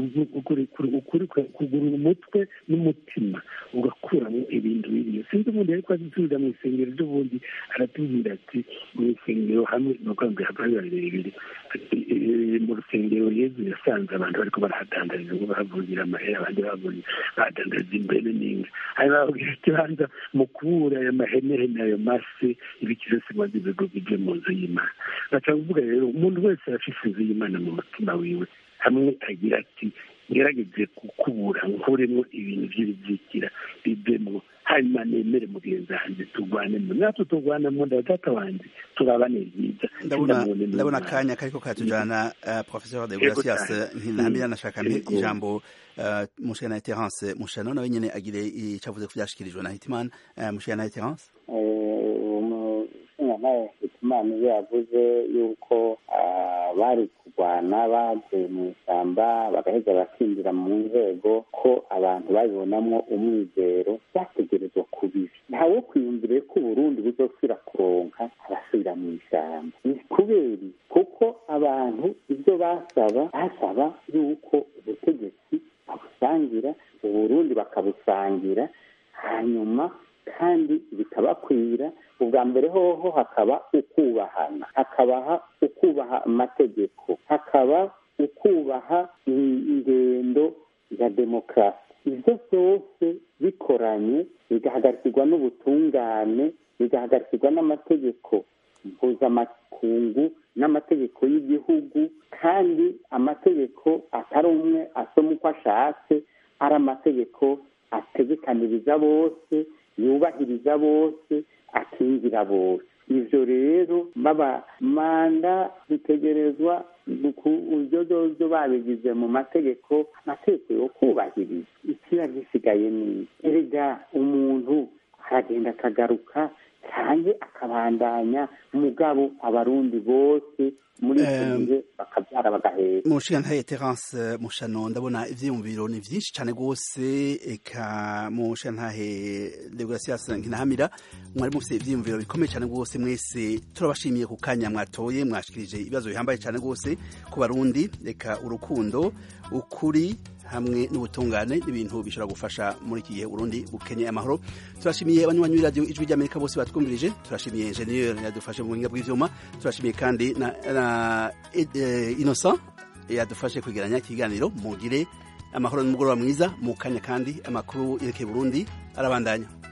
B: kugurura umutwe n'umutima ugakuramo ibintu biriyo sinzi umuntu ariko azisubiza mu isengero ry'ubundi aratubwira ati mu isengero hamwe nuko ngo yabaye birebire mu rusengero Yezu yasanze abantu bariko barahadandariza ngo bavugira amahera abandi badandariza imbere n'inga hari babwira ikibanza mu kubura aya mahenehene ayo masi ibikirese ngo bigo bije mu nzu y'Imana baca kuvuga rero umuntu wese arafise inzu y'Imana mu mutima wiwe hamwe agira ati ngerageze kukubura nkuremo ibintu by'ibizikira bivemo hanyuma nemere mugenzi wanjye turwanemo natwe turwanamo data wanjye turabane byiza
A: ndabona akanya kariko katujana Professeur Deogratias Nkinamira nashaka ijambo mushingantahe Terence Mushano nawe nyene agire icavuze ku byashikirijwe na Hitimana mushingantahe Terence
J: umushingantahe Hitimana iyo yavuze yuko bari kurwana bavuye mu ishyamba bagaheza bakindira mu nzego ko abantu babibonamwo umwizero bategerezwa kubibi ntawe kwiyumvire ko Burundi buzosubira kuronka abasubira mu ishyamba ni kubera kuko abantu ibyo basaba yuko ubutegetsi babusangira Uburundi bakabusangira hanyuma kandi bikabakwira ubwa mbere hoho hakaba ukubahana hakabaha ukubaha amategeko hakaba ukubaha ingendo ya demokarasi ibyo byose bikoranye bigahagarikirwa n'ubutungane bigahagarikirwa n'amategeko mpuzamakungu n'amategeko y'igihugu kandi amategeko atari umwe asoma uko ashatse ari amategeko ategekaniriza bose yubahiriza bose akingira bose ivyo rero baba manda bitegerezwa uburyo babigize mu mategeko yo kubahiriza ikiba gisigaye ni erega umuntu aragenda akagaruka kandi akabandanya mugabo abarundi bose muri igihe bakabyara bagahera
A: Mushingantahe Terence Mushano ndabona ivyiyumviro ni vyinshi cyane gose eka Mushingantahe Deogratias Nkinahamira mwari mufite ivyiyumviro bikomeye cyane gose mwese turabashimiye ku kanya mwatoye mwashikirije ibibazo bihambaye cyane gose ku barundi eka urukundo ukuri hamwe n'ubutungane n'ibintu bishobora gufasha muri iki gihe Burundi bukenye amahoro turashimiye abanywanyi b'iradio ijwi ry'Amerika bose batwumvirije turashimiye engineer yadufashe mu buhinga bw'ivyuma turashimiye kandi na Innocent yadufashe kwigeranya ikiganiro mugire amahoro n'umugoroba mwiza mu kanya kandi amakuru yerekeye Burundi arabandanya